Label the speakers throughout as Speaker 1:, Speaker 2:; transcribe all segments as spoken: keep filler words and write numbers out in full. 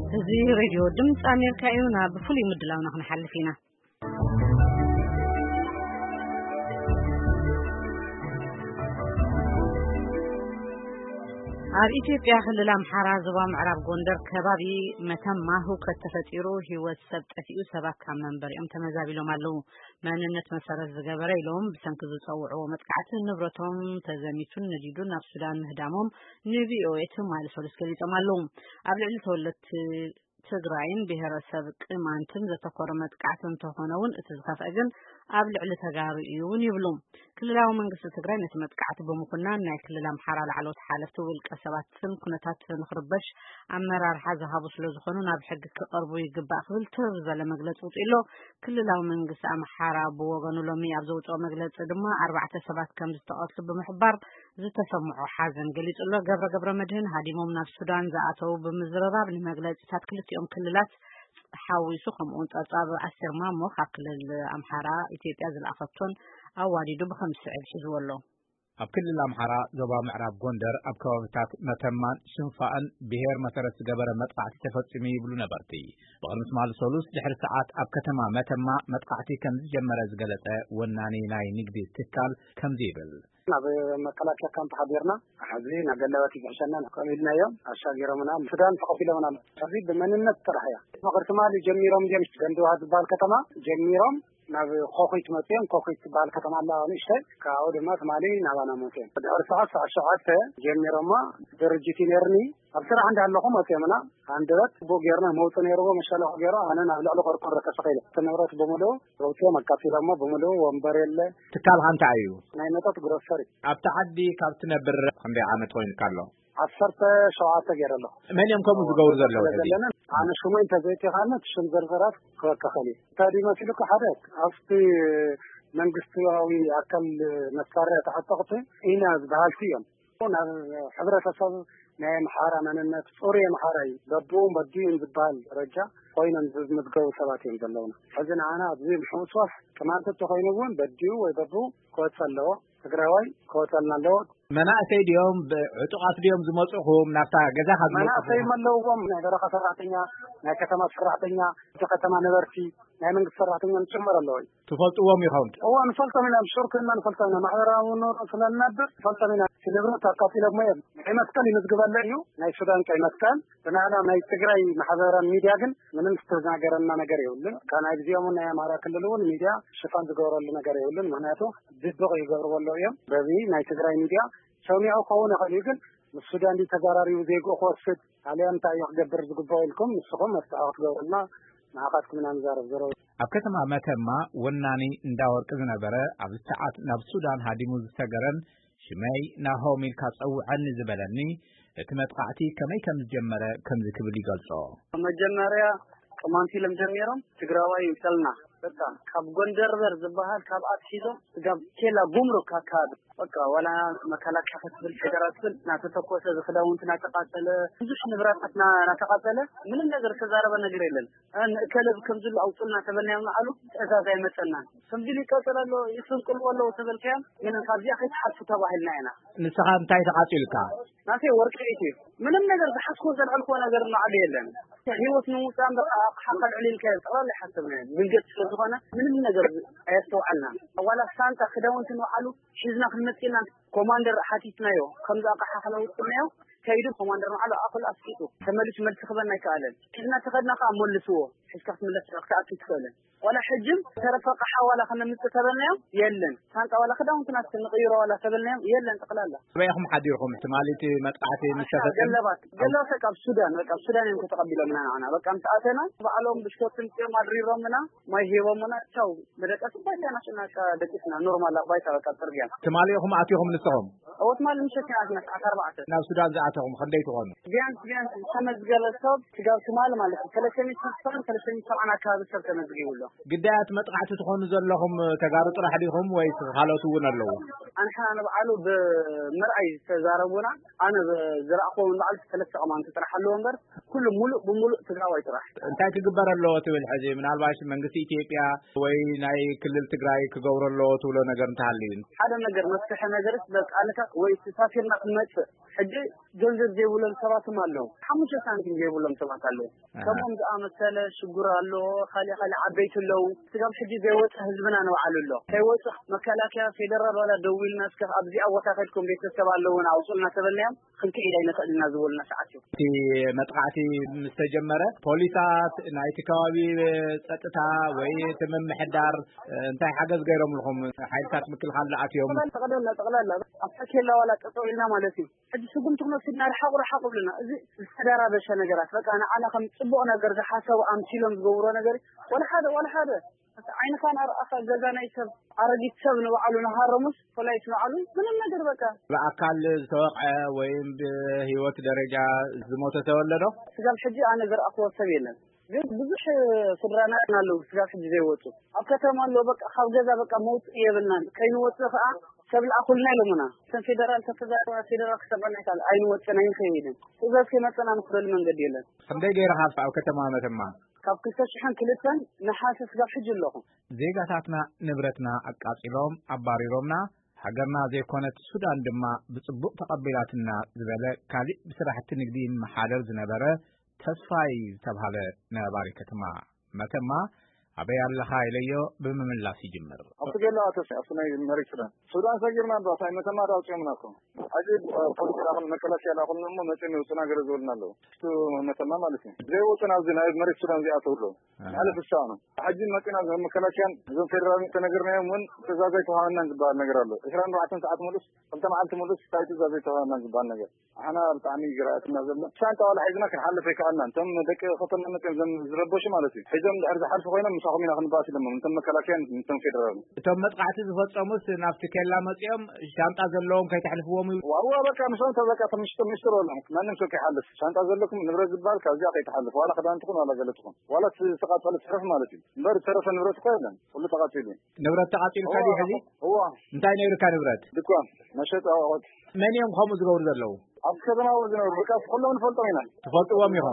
Speaker 1: هذه راديو دمت أمريكا يونا بفولي مدلاونا احنا حلفينا ኣብ ኢትዮጵያ ክልል ኣምሓራ ዞባ ምዕራብ ጎንደር ከባቢ መተማ ሁከት ተፈጢሩ ህይወት ሰብ ጠፊኡ ሰባት ካብ መንበሪኦም ተመዛቢሎም ኣለው መንነት መሰረት ዝገበረ ኢሎም ብሰንኪ ዝፀውዕዎ መጥቃዕቲ ንብረቶም ተዘሚቱን ነዲዱን ናብ ሱዳን ምህዳሞም ንቪኦኤ ተማልሶልስ ገሊፆም ኣለው ኣብ ልዕሊ ተወለድቲ ትግራይን ብሄረሰብ ቅማንትን ዘተኮረ መጥቃዕቲ እንተኾነውን እቲ ዝኸፍአ ግን ኣብ ልዕሊ ተጋሩ እውን ይብሉ ክልላዊ መንግስቲ ትግራይ ነቲ መጥቃዕቲ ብምኩናን ናይ ክልል ኣምሓራ ላዕለዎት ሓለፍቲ ውልቀ ሰባትን ኩነታት ንኽርበሽ ኣመራርሓ ዝሃቡ ስለ ዝኾኑ ናብ ሕጊ ክቐርቡ ይግባእ ክብል ትር ዝበለ መግለፂ ውፅኢሎ ክልላዊ መንግስቲ ኣምሓራ ብወገኑ ሎሚ ኣብ ዘውፅኦ መግለፂ ድማ ኣርባዕተ ሰባት ከም ዝተቐትሉ ብምሕባር ዝተሰምዖ ሓዘን ገሊጹሎ ገብረ ገብረ መድህን ሃዲሞም ናብ ሱዳን ዝኣተው ብምዝረራብ ንመግለፂታት ክልቲኦም ክልላት ሓዊሱ ከምኡን ጸጻብ ኣስር ማሞ ካብ ክልል ኣምሓራ ኢትዮጵያ ዝለኣኸቶን ኣዋዲዱ ብኸምስዕብ ሒዝወሎ
Speaker 2: ኣብ ክልል ኣምሓራ ዞባ ምዕራብ ጎንደር ኣብ ከባቢታት መተማን ሽንፋእን ብሄር መሰረት ዝገበረ መጥቃዕቲ ተፈፂሙ ይብሉ ነበርቲ ብቅድሚት ማልሶሉስ ድሕሪ ሰዓት ኣብ ከተማ መተማ መጥቃዕቲ ከም ዝጀመረ ዝገለጸ ወናኒ ናይ ንግዲ ትካል ከምዚ ይብል
Speaker 3: ናብ መከላከያ ካምፕ ሓቢርና ሕዚ ናገለበት ይግሕሸና ከሚልናዮም ኣሻጊሮምና ሱዳን ተቀቢሎምና ሕዚ ብመንነት ጥራሕያ መቅርቲ ማሊ ጀሚሮም ጀም ገንድዋ ዝበሃል ከተማ ጀሚሮም ናብ ኮኺት መጥዮም ኮኺት ዝበሃል ከተማ ኣላዋኒ እሽተይ ካብኡ ድማ ትማሊ ናባና መጥዮም ድሕሪ ሰዓት ሰዓት ሸውዓተ ጀሚሮማ ድርጅት ነርኒ ኣብ ስራሕ እንዳለኹ መጥዮምና አንደበት ቦጌርና መውጥ ነርቦ መሻለኹ ገይሮ ኣነ ናብ ልዕሊ ቆርቆሮ ተሰኺለ ተነብረት በሙሉ ወጥዮም ኣቃፊሎሞ በሙሉ ወንበር የለ
Speaker 2: ትካል ሃንታ እዩ
Speaker 3: ናይ መጠጥ ግሮሰሪ
Speaker 2: ኣብ ተዓዲ ካብ ትነብር ክንደይ ዓመት ኮይንካ ኣሎ
Speaker 3: ዓሰርተ ሸውዓተ ገይረሎ
Speaker 2: መን እዮም ከምኡ ዝገብሩ ዘለዉ ሕዚ
Speaker 3: ኣነ ሹመይ ተዘይትኻነት ሽም ዘርዘራት ክወከኸሊ ታዲ መስሉካ ሓደ ኣብቲ መንግስታዊ ኣካል መሳርያ ተዓጠቕቲ ኢና ዝበሃልቲ እዮም ናብ ሕብረተሰብ ናይ ኣምሓራ መንነት ፁሩይ ኣምሓራ እዩ በቡን በዲን ዝበሃል ደረጃ ኮይኖም ዝምዝገቡ ሰባት እዮም ዘለውና ሕዚ ንዓና ኣብዚ ምሕውስዋስ ቅማንት ተኮይኑ እውን በዲኡ ወይ በቡ ክወፅእ ኣለዎ ትግራዋይ ክወፅልና ኣለዎ
Speaker 2: መናእሰይ ድዮም ብዕጡቃት ድዮም ዝመፅኹም ናብታ ገዛኻ
Speaker 3: መናእሰይ ኣለዎም ናይ በረኻ ሰራሕተኛ ናይ ከተማ ሰራሕተኛ ከተማ ነበርቲ ናይ መንግስቲ ሰራሕተኛ ጭምር ኣለዎ
Speaker 2: ትፈልጥዎም ኢኹም
Speaker 3: እዋ ንፈልጦም ኢና ሽርክና ንፈልጦም ኢና ማሕበራዊ ኑሮ ስለንነብር ንፈልጦም ኢና ንብረት ኣቃፊሎም እዮም ቀይ መስቀል ይምዝግበለ እዩ ናይ ሱዳን ቀይ መስቀል ብናዕና ናይ ትግራይ ማሕበራዊ ሚድያ ግን ምንም ዝተናገረና ነገር የብሉን ካናይ ግዚኦም ናይ ኣምሓራ ክልል እውን ሚድያ ሽፋን ዝገብረሉ ነገር የብሉን ምክንያቱ ድብቕ ይገብርዎ እዮም በዚ ናይ ትግራይ ሚድያ ሰሚዑ ከውን ይኽእል እዩ ግን ንሱዳን ዲ ተዘራሪቡ ዘይግኡ ክወስድ ኣልያ እንታይ እዩ ክገብር ዝግባእ ኢልኩም ንስኹም መስተኣኽ ትገብሩና ንዓኻትኩም ኢና ንዛረብ ዘረቡ
Speaker 2: ኣብ ከተማ መተማ ወናኒ እንዳወርቂ ዝነበረ ኣብ ሰዓት ናብ ሱዳን ሃዲሙ ዝተገረን ሽመይ ናሆም ኢልካ ፀውዐኒ ዝበለኒ እቲ መጥቃዕቲ ከመይ ከም ዝጀመረ ከምዚ ክብል ይገልጾ
Speaker 3: መጀመርያ ቅማንቲ ኢሎም ጀሚሮም ትግራዋይ ይምሰልና በቃ ካብ ጎንደር በር ዝበሃል ካብ ኣትሒዞም ጋብ ኬላ ጉምሩክ ኣካባቢ በቃ ወላ መከላከያ ክትብል ፌደራል ናተተኮሰ ዝክዳውንቲ ናተቃፀለ ብዙሕ ንብረታትና ናተቃፀለ ምንም ነገር ተዛረበ ነገር የለን ከለብ ከምዝሉ ኣውፅልና ተበናዮም አሉ ትእዛዝ ኣይመፀናን ከምዚ ሊቀጥለሎ ይስንቅልዎ ኣለዎ ተበልከያ ግን ካብዚኣ ከይትሓልፉ ተባሂልና ኢና
Speaker 2: ንስኻ እንታይ ተቃፂልካ
Speaker 3: ናቴ ወርቂ እዩ ምንም ነገር ዝሓስኮ ዘልዕልኮ ነገር ማዕድ የለን ህይወት ንምውፃን በቃ ሓቀል ዕሊልከ ጠቅላላ ሓሰብና ብልገት ስለዝኾነ ምንም ነገር ኣየስተውዓልና ዋላ ሳንታ ክዳውንቲ ንባዕሉ ሒዝና ክንመፅና ኮማንደር ሓቲትናዮ ከምዛ ኣቕሓ ክለውፅናዮ ከይዱ ኮማንደር ንባዕሉ ኣኽል ኣስቂጡ ተመልስ መልሲ ክበና ኣይከኣለን ሒዝና ተኸድናካ መልስዎ ሒዝካ ክትምለስ ክትኣቱ ትኽእልን ወላ ሕጅም ተረፈቀ ሓዋላ ከነምጽ ተበልናዮ የለን ሳንታ ዋላ ክዳውንትና ንቕይሮ ዋላ ተበልናዮ የለን ጠቅላላ
Speaker 2: በይኹም ሓዲርኩም እሕትማሊት መጥቃዕቲ ምስተፈጸመ
Speaker 3: ገለባት ገለባት ካብ ሱዳን በቃ ሱዳን እዮም ተቀቢሎምና ንዓና በቃ ምትኣተና በዓሎም ብሽኮትን ጤም ኣድሪሮምና ማይ ሂቦምና ቻው በደቀስ ባይታና ሽናካ ደቂስና ኖርማል ባይታ በቃ ፅርግያ
Speaker 2: ትማሊኹም ኣትይኹም ንስኹም
Speaker 3: أوت مال مشكلة عندنا ساعة أربعة.
Speaker 2: ناو السودان زعتهم خليتهم.
Speaker 3: جيان جيان خمس جلسات صوب تجاو شمال مالك ثلاثين سنة ثلاثين سنة أنا كذا صرت نزقي ولا.
Speaker 2: قديات متقعت تكون زلهم تجارة راح عليهم ويس خالتون اللو.
Speaker 3: أنا حنا أنا بعلو بمرأي تزاربونا أنا زرعوا من بعد ثلاثة أمان تطرح اللون بر كل ملء بملء تجاوي ترح.
Speaker 2: أنت تجبر اللو تقول حاجة من الباش من قصي إثيوبيا وين أي كل التجراي كجور اللو تقولوا نجار تعلين.
Speaker 3: هذا نجار مسح نجار بس أنا ويس سافر نقمة حجي جنزب جيبولن سباتم አለው خمسة سنتيم جيبولن سبات አለው كمون አመሰለ ሽጉር አለው خالي خالي عبيتለው ስጋም ሕጂ ዘይወጣ ህዝብና ነው አሉሎ ከይወጣ መከላከያ ፌደራል ወላ ደውልና እስከ አብዚ አወታከልኩም ቤተሰብ አለውና አውጽልና ተበልያም ክንከ ኢላይ ነቀልና ዝወልና ሰዓት
Speaker 2: እቲ መጥቃዕቲ ምስተጀመረ ፖሊሳት ናይቲ ከባቢ ጸጥታ ወይ ተመምሕዳር እንታይ ሓገዝ ገይሮም ልኩም ሓይልታት ምክልኻል ለኣትዮም
Speaker 3: ተቀደላ ተቀላላ አፈከላ ወላ ተጠውልና ማለት እዩ ሕጂ ስጉምቱም ሲድና ረሓቁ ረሓቁ ብለና እዚ ዝተዳራ በሸ ነገራት በቃ انا على خم ጽቡቅ ነገር ዝሓሰቡ አምሲሎም ዝገብሮ ነገር ወላ ሓደ ወላ ሓደ አይነ ካን አርአፋ ገዛና ይሰብ አረጊት ሰብ ነው አሉና ሃረሙስ ፖሊስ ነው አሉ ምንም ነገር በቃ
Speaker 2: በአካል ተወቀ ወይም በህይወት ደረጃ ዝሞተ ተወለደ
Speaker 3: ስጋም ሕጂ አነ ዘር አቆሰብ የለን ግን ብዙ ስድራና ናለው ስጋ ሕጂ ዘይወጡ አብ ከተማ ነው በቃ ካብ ገዛ በቃ ሞት ይብልናል ከይኑ ወጥ ፈአ ሰብል አኩልና ለሙና ፌደራል ተፈዛራ ፌደራል ከተማና ይካል አይኑ ወጥና ይሄድን እዛስ ከመጣና መስደል መንገድ የለን
Speaker 2: እንደ ገይራ አብ ከተማ መተማ
Speaker 3: ካብ ክሰሽሐን ክልተን ነሐሰስ ጋር ሕጂ ኣለኹ
Speaker 2: ዜጋታትና ንብረትና አቃጺሎም አባሪሮምና ሃገርና ዘይኮነት ሱዳን ድማ ብጽቡቅ ተቀበላትና ዝበለ ካሊ ብስራሕቲ ንግዲ መሓደር ዝነበረ ተስፋይ ተባለ ነባሪ ከተማ መተማ አበይ አለኻ ይለዮ በመመላስ ይጀምር
Speaker 4: አፍገላ አተሰናይ መሪክራ ሱዳን ሰግርና ባሳይ መተማ ዳውጭምናኮ አጂ ፖሊስ አሁን መከላከያ አሁን ነው መጨም ይወጣና ገረዘውልናለው እሱ መተማ ማለት ነው ዘይወጣና ዝና መሪክ ሱዳን ዚአተውሎ አለፍ ሰው ነው አጂ መቀና መከላከያን ዘን ፌደራል ተነገርና ምን ተዛዛይ ተዋና ዝባል ነገር አለ አስራ አራት ሰዓት ሙሉስ እንተማ አንተ ሙሉስ ታይቱ ዛዛይ ተዋና ዝባል ነገር አና በጣም ይግራትና ዘለ ሻንጣ ወላ ሐይዝና ከሐለፈ ከአና እንተም ደቀ ከተና መቀም ዘን ዝረበሽ ማለት ነው ሄደም ዳርዝ ሐርፍ ኮይና ምሳኹሚና ክንባስ ደሞ እንተም መከላከያን እንተም ፌደራል
Speaker 2: እቶም መጥቃዕቲ ዝፈጸሙስ ናፍቲ ከላ መጽዮም ሻንጣ ዘለዎም ከይተሕልፍዎም
Speaker 4: ዋው በቃ ምሳን ተበቃ ተምሽቶ ምሽቶ ወላ ማንም ሰው ከሐለፍ ሻንጣ ዘለኩም ንብረት ዝባል ከዚያ ከይተሐልፍ ወላ ከዳንትኩም ወላ ገለጥኩም ወላ ተቃጠለ ተረፍ ማለት ነው በር ተረፈ ንብረት ኮይና ሁሉ ተቃጠለ
Speaker 2: ንብረት ተቃጠለ ካዲ ሕዚ
Speaker 4: هو
Speaker 2: እንታይ ነይርካ ንብረት
Speaker 4: ድኳን መሸጣ ወጥ
Speaker 2: መን እዮም ከምኡ ዝገብሩ ዘለው
Speaker 4: ኣብ ከተማ ወዝነው በቃ ሁሉም ፈልጠው ኢና
Speaker 2: ተፈልጥዎም ይሆን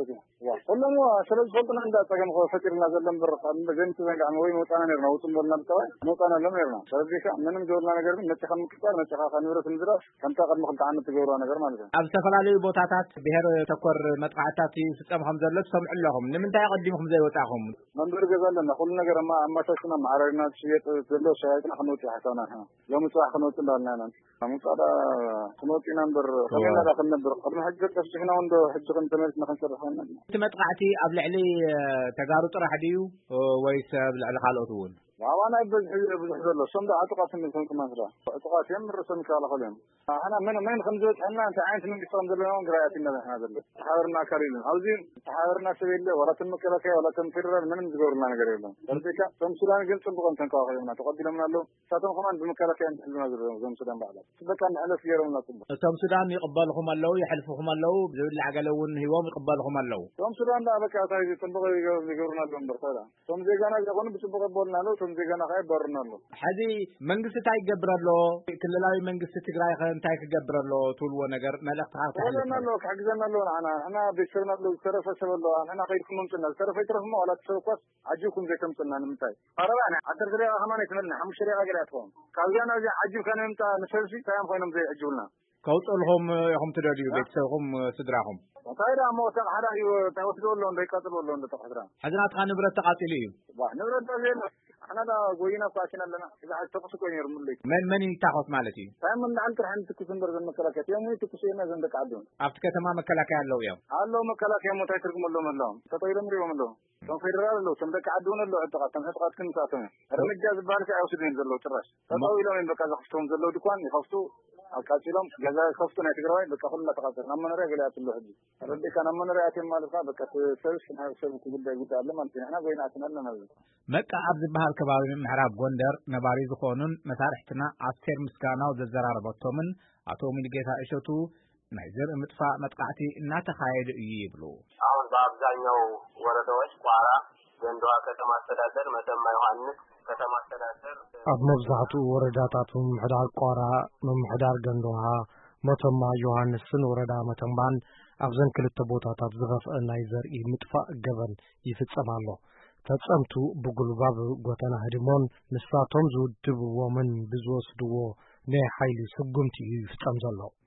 Speaker 4: ሁሉም ስለዚህ ፈልጠና እንዳጠገም ፈጥርና ዘለም ብር በዘንት ዘንጋ ወይ ወጣና ነርና ወጥም ወልና ተባይ ወጣና ለምርና ስለዚህ ምንም ጆርና ነገር ግን መጨኸም ክጣር መጨኻኻ ንብረት እንዝራስ ከምታ ቀድሞ ክልተ ዓመት ዝገብሩ ነገር ማለት ነው
Speaker 2: ኣብ ዝተፈላለዩ ቦታታት ብሄር ተኮር መጥቃዕታት ይፍጸም ከም ዘሎ ሰምዕለኹም ንምንታይ ቀዲምኩም ዘይወጣኹም
Speaker 4: መንበር ገዛለና ሁሉ ነገር ማ አማታችና ማዕረግና ሽየጥ ዘሎ ሻይጥና ክንወጥ ያሐሳና ሎም ጽዋሕ ክንወጥ እንዳልና አሙጣዳ ክንወጥ ነበር ከመና ዳخل ነበር ቀድሞ ሕጅ ተፍሽና ወንዶ ሕጅ ክንተመልስ ነኸንሰርፈና
Speaker 2: ትመጥቃዕቲ ኣብ ልዕሊ ተጋሩ ጥራሕ ድዩ ወይስ ኣብ ልዕሊ ካልኦት እውን
Speaker 4: ዋዋና ብዙሕ ብዙሕ ዘሎ ሶም ዳ አጥቃት ምንኩም ከማስራ አጥቃት የምርሰም ካላኸለም አና ምን ምን ከምዘት እና አንተ አይንት ምን ይፈም ዘሎ ግራያት እንደና ዘሎ ተሓበርና ካሪሉ አውዚ ተሓበርና ሰበለ ወላ ተመከላከያ ወላ ተንፈረር ምንም ዝገብርና ነገር የለም ስለዚህ ሶም ሱዳን ግን ጽቡቅን ተንካኸለና ተቀድለምና አለው ሳቶም ከማን በመከላከያ እንደልና ዘሎ ሶም ሱዳን ባዕላ በቃ ንሐለፍ የረውና ጽቡቅ
Speaker 2: ሶም ሱዳን ይቀበልኩም አለው ይحلفኩም አለው ዝብል ዓገለውን ህይወም ይቀበልኩም አለው
Speaker 4: ሶም ሱዳን ዳ በቃ ታይ ጽቡቅ ይገብርና አለው እንደርታዳ ሶም ዜጋና ዘቆን ጽቡቅ ይቀበልና አለው ሶም ዜጋና ካይበርናሉ
Speaker 2: ሐዚ መንግስት ታይ ይገብራሎ ክልላዊ መንግስት ትግራይ እንታይ ክገብራሎ ትልዎ ነገር መልእክት
Speaker 4: ታህልናሎ ካግዘናሎ አና አና በሽርናሎ ተረፈሰበሎ አና ከይድኩም ምንጭና ተረፈይትረፍሞ ወላ ተሰኳስ አጅኩም ዘከምጽና ንምታይ አረባና አስር ደቂቃ ከማን ይተመልና ሓሙሽተ ደቂቃ ገራትኩም ካብያና እዚ አጅብ ከነምጣ ንሰልሲ ታያም ኮይኖም ዘይዕጅቡልና
Speaker 2: ከውጥልሁም ይኹም ትደልዩ ቤተሰብኩም ስድራኹም
Speaker 4: ታይዳ ሞታ ሓዳ እዩ ታወስዶሎ እንደይቀጥሎሎ እንደተቀድራ
Speaker 2: ሓዝናትካ ንብረት ተቃጢሉ እዩ
Speaker 4: ንብረት ዘለ أنا لا قوينا فاشنا لنا إذا عاد تقص كوني رملي
Speaker 2: من من يتاخذ مالتي
Speaker 4: فهم من عند رح نتكسر برز المكلاكات يوم يتكسرنا زندك عدون
Speaker 2: أفتك تمام مكلاكات الله يوم
Speaker 4: الله مكلاكات يوم تايتركم الله من الله تطير أمري ومن الله ثم فيدرال الله زندك عدون الله اعتقاد ثم اعتقاد كن ساتنا رمجاز بارك أوسدين زلوا تراش تطوي لهم بكذا خفتهم زلوا دكان يخفتوا الكاتيلهم جزا خفتنا يتقرأين بكفل لا تقصر نمنا رجلات الله هدي ردي كان نمنا رجلات ما لقى بكتير سيرش نحن سيرش كل ده يقول تعلم أنت إحنا بيناتنا لنا
Speaker 2: مكة عبد بحال كبابي محراب ጎንደር ነባሪ ዝኾኑን መሳርሕትና አስቴር ምስጋናው ዘዘራረበቶምን አቶ ሚልጌታ እሸቱ ናይ ዘር ምጥፋእ መጥቃዕቲ እናተኻየደ እዩ ይብሉ
Speaker 5: አሁን በአብዛኛው ወረዳዎች ቋራ ገንዳዋ ከተማ አስተዳደር መተማ ዮሐንስ ከተማ አስተዳደር
Speaker 6: ኣብ መብዛሕትኡ ወረዳታቱን ምሕዳር ቋራ ምሕዳር ገንዳዋ መተማ ዮሐንስን ወረዳ መተማን ኣብ ዘን ክልተ ቦታታት ዝኸፍአ ናይ ዘርኢ ምጥፋእ ገበን ይፍጸማሎ ተጸምቱ ብጉልባብ ጎተና ህድሞን ንሳቶም ዝውድብዎምን ብዝወስድዎ ናይ ሓይሊ ስጉምቲ ይፍጸም ዘሎ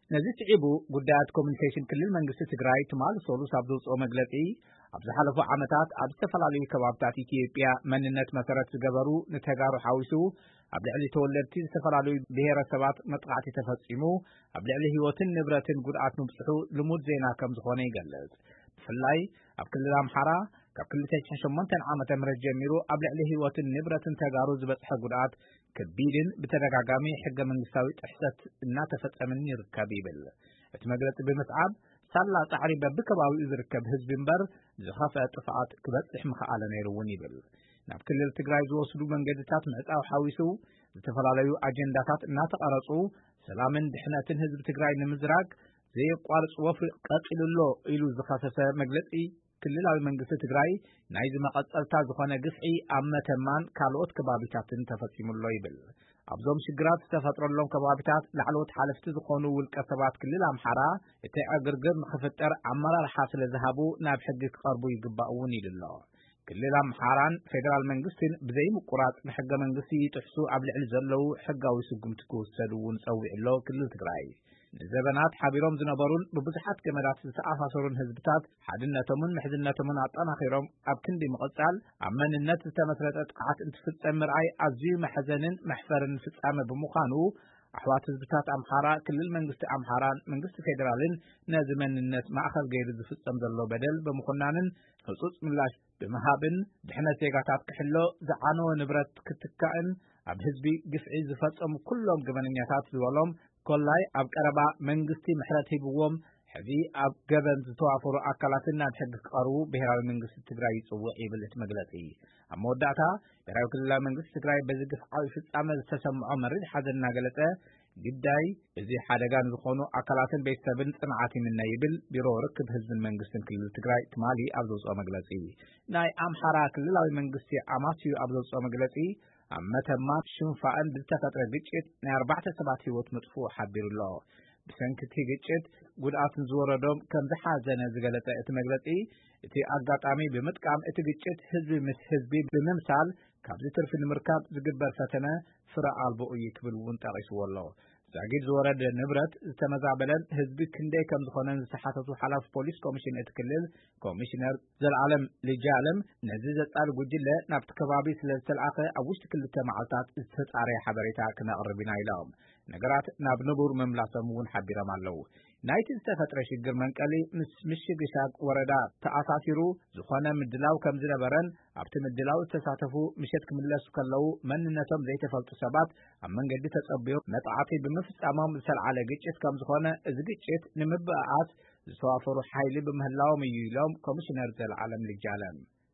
Speaker 2: نزي تعيبو قدات كوميونيكيشن كل المنجس تجراي تمال سولوس عبد الصو مجلسي عبد حلفو عمتات عبد استفلالي كبابتات إثيوبيا مننت مسارات جبرو نتجارو حاوسو عبد علي تولدتي استفلالي بهير السبات مطقعتي تفصيمو عبد علي هوتن نبرتن قدات نبصحو لمود زينا كم زخوني يقلز فلاي عبد كل الأمحرة كل تشحن منتن عامة مرج جميرو عبد علي هوتن نبرتن تجارو زبطح قدات كبيرين بتدقاقامي حق من يساوي تحسات إنها تفتأمني ركابيبل اتمقلت بمسعب سالا تعريب بكباوي إذ ركب هزب مبر زخافة طفعات كبتح مخالا نيروني بل ناب كل التقراي زوصلو من قدتات معتاو حاويسو زتفلاليو أجنداتات إنها تقرصو سلامن دحناتن هزب تقراي نمزراك زي قوارص وفر قاتل اللو إلو زخافة مقلتي كللاوي منجسة تقراي نايز مقصلتا زخوانا قفعي أما تمان كالوت كبابتاتن تفصيم الله يبل أبزوم شجرات تفتر اللهم كبابتات لعلوت حالفت زخونو والكسبات كللا محرا يتعى قرقر مخفتر عمرا الحاصل الذهبو ناب حقك قربو يقبعوني لله كللا محاران فيدرال منجستين بزي مقرات لحق منجسي تحسو عبل علزلو حقا ويسقم تكوسلو ونسوي اللو كل تقراي زبنات حبيرهم زنبرون ببزحات كمدات سأفاسرون هزبتات حدنتمون محزنتمون عطانا خيرهم أبكن دي مقصال عمان النت تمثلت قعات انتفت أمرعي عزيو محزنين محفرن فتسام بمخانو أحوات هزبتات أمحارا كل المنجست أمحاران منجست فيدرالين نازمان النت ما أخذ غير زفت أمزلو بدل بمخنانن خصوص ملاش بمهابن دحنا سيقاتات كحلو زعانو نبرت كتكائن عب هزبي قفعي زفت أم كلهم قبنياتات زوالهم كلاي أب كربا منجستي محرتي بوم حذي أب جبن زتوافر أكلاتنا بحق قارو بهراوي منجست تجراي صوّعي بالت مجلسي أما ودعتها بهراوي كل منجست تجراي بزقف عايش تعمل تسمع مريض حدا ناقلته جداي إذا حدا كان زخونو أكلاتن بيستبن صنعاتي من نايبل بيرو ركب حزب المنجستن كل تجراي تمالي أبدوس أو مجلسي ناي أم حراك للاوي منجستي أماتيو أبدوس أو مجلسي أما تمات شنفعن بالتفترة جيتشت ناربعة سبعة هوت مدفوع حبير الله بسنكتي جيتشت قد آتن زورة دوم كم زحازنا زغلطة اتمغلطي اتي أقاط عمي بمتقام اتي جيتشت حزبي مس حزبي بممثال كابزي ترف المركاب زقبر فتنة فرع البؤو يكبلون تغيس والله زاقيد زورة دي نبرت تمزعبلن حزبي كندي كم زخونن زحاتتو حلاف بوليس كوميشن اتكلل كوميشنر زل عالم لجالم نزيزت آل قجلة نابت كبابي سلسل عاقة أوشت كل التمعالتات استطاري حبريتا كنا قربنا إلهم نقرات ناب نبور مملاسمون حبيرا مالو نايت استفتر شجر منقلي مش مش قشاق وردا تأساسيرو زخونا مدلاو كم زنبرن عبت مدلاو تساتفو مشت كملاسو كاللو من نتم زي تفلتو سبات أمن قد تتصبيو مطعاتي بمفس أمام سل على قيتشت كم زخونا إذ قيتشت نمبقات زوافرو حايلي بمهلاو ميولوم كوميشنر زي العالم للجالم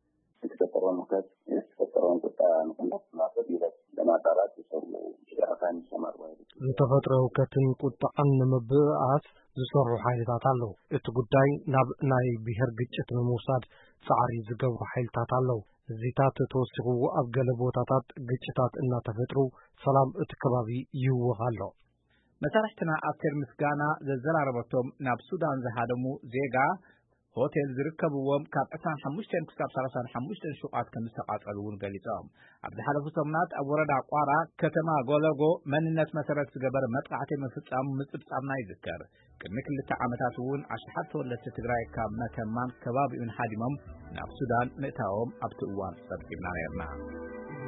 Speaker 7: تتفرون مكات تتفرون تتفرون ناصد يلك لما دارات يسولو شرافان سمار ويلي
Speaker 6: زتفتره كتن قطعن نمبقات زسرو حايلتات اللو اتقداي ناب ناي بهر قيتشت مموساد سعري زقو حايلتات اللو زيتات توسقو أبقلبوتاتات قيتشتات إنا تفترو سلام اتكبابي يوغالو
Speaker 2: مسارحتنا أكثر مسكانا زلزال عربتهم ناب سودان زهادمو زيغا هوتيل زركبوهم كاب أسان حموشتين كساب سرسان حموشتين شقات كمستقات ألوون قليتهم عبد حلف سمنات أورد عقارة كتما غولغو من الناس مسارات سقبر مطقعتي من فتام مستبسامنا يذكر كمك اللي تعامتاتون عشحات ولا تتقرأي كاب مكمان كبابي من حادمهم ناب سودان نتاهم أبتقوان سبتبنا غيرنا